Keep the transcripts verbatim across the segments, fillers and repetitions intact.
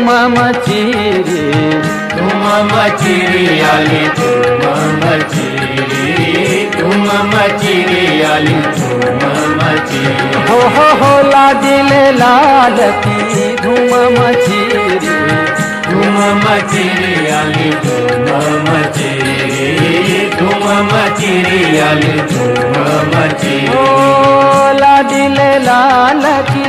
धूम मचिरी धूम मचिरी आली धूम मचिरी धूम मचिरी आली धूम मचिरी हो हो हो लाडिले लाल की धूम मचिरी धूम मचिरी आली धूम मचिरी धूम मचिरी आली धूम मचिरी ओ लाडिले लाल की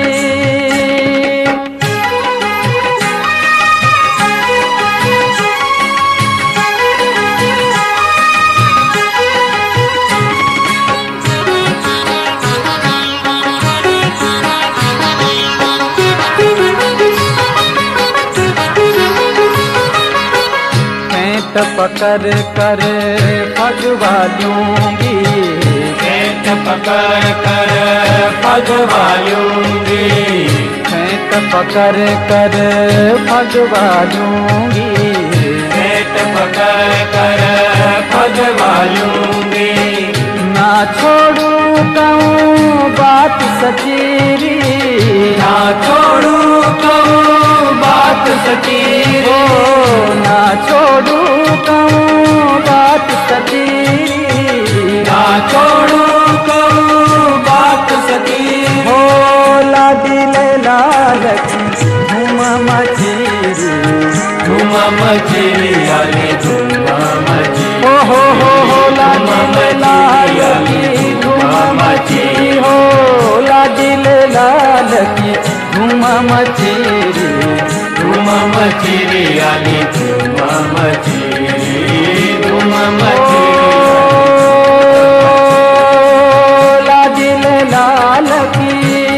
पकड़ कर भगवा लूंगी पेट पकड़ कर भगवा लूंगी पेट पकड़ कर भगवा लूंगी पेट पकड़ कर भगवा लूंगी ना छोड़ू कहूँ बात सचीरी ना छोड़ू कहूँ बात सचीरी ना छोड़ू कहूँ बात सचीरी ना छोड़ू कहूँ बात सचीरी हो लाडिले लाल की धूम मचिरी धूम मचिरी आली धूम मचिरी हो हो हो हो लाडिले लाल की धूम मचिरी हो लाडिले लाल की धूम मचिरी धूम मचिरी आली धूम मचिरी धूम मचिरी लाडिले लाल की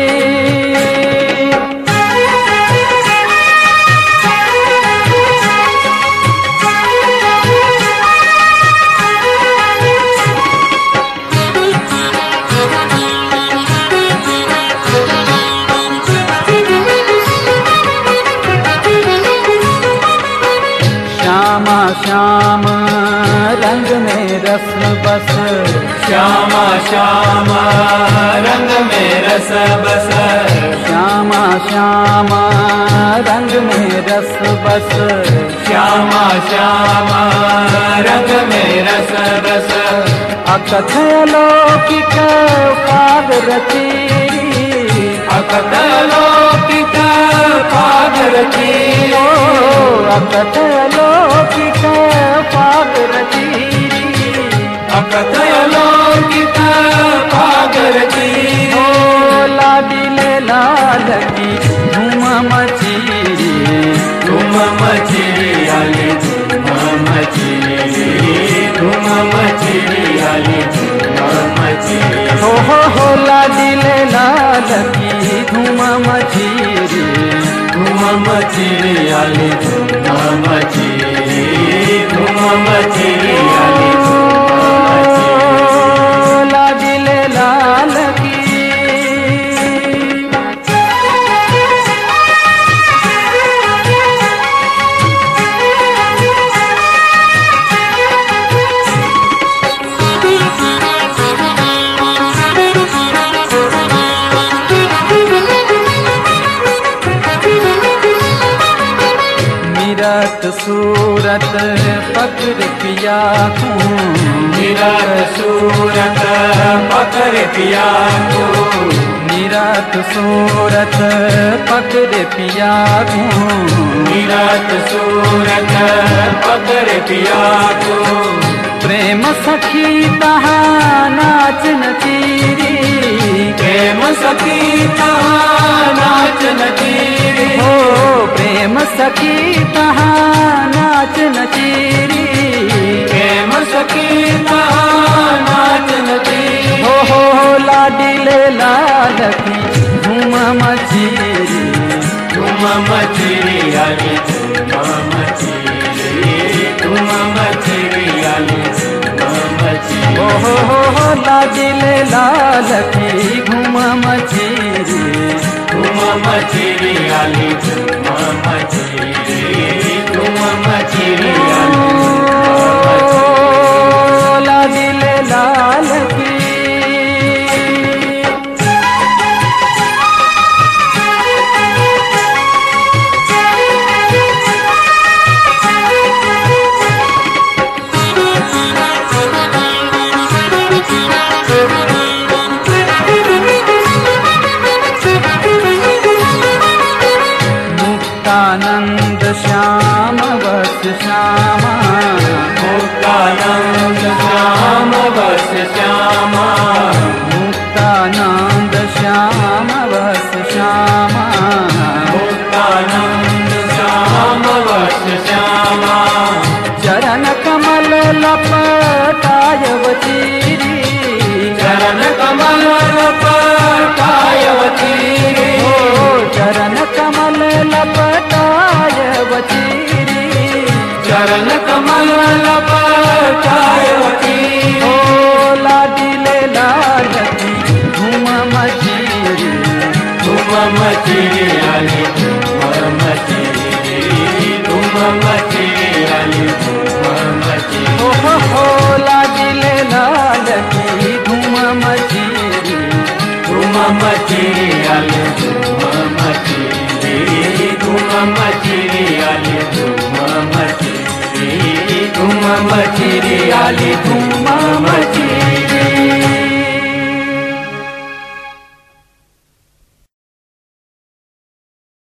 श्यामा श्याम रंग में रस बस श्यामा श्यामा रंग में रस बस श्यामा श्यामा रंग में रस बस श्यामा श्यामा रंग में रस बस अकथ लौकिक पाग रचीरी अकथ लौकिक पाग रचीरी अकथ लौकिक पाग रचीरी अकथ लौकिक पाग रचीरी लाडिले लाल की धूम मचिरी धूम मचिरी आली धूम मचिरी धूम मचिरी आली धूम मचिरी हो हो हो लाडिले लाल की धूम मचिरी धूम मचिरी आली धूम मचिरी धूम मचिरी आली धूम मचिरी लाडिले लाल की निरत सूरत पकड़ पिया हूँ निरत सूरत पकड़ पिया को निरत सूरत पकड़ पिया हूँ निरत सूरत पकड़ पिया को प्रेम सखी तहा नाच नचीरी प्रेम सखी तहाँ नाच नचीरी हो प्रेम सखी तहा नाच नचीरी प्रेम सखी तहाँ नाच नचीरी हो हो हो लाडिले लाल की धूम मचिरी धूम मचिरी आली धूम मचिरी धूम मचिरी आली धूम मचिरी हो हो हो हो लाडिले लाल की धूम मचिरी धूम मचिरी आली धूम मचिरी धूम मचिरी आली लाडिले लाल की मुक्तानंद श्याम वस श्यामा, मुक्तानंद श्याम वस श्यामा, मुक्तानंद श्याम वस श्यामा, मुक्तानंद श्याम वस श्यामा। चरण कमल लपटाय वचीरी, चरण कमल लपटाय वचीरी, ओ चरण कमल लपटाय वचीरी, चरण कमल लपटाय वचीरी, ओ लाडिले लाल की धूम मचीरी, धूम मचीरी आली धूम मचीरी, धूम मचीरी आली धूम मचीरी, ओ हो हो लाडिले लाल की धूम मचीरी, धूम मचीरी आली धूम मचीरी, धूम मचीरी आली धूम मचीरी, धूम मचीरी आली धूम मचीरी।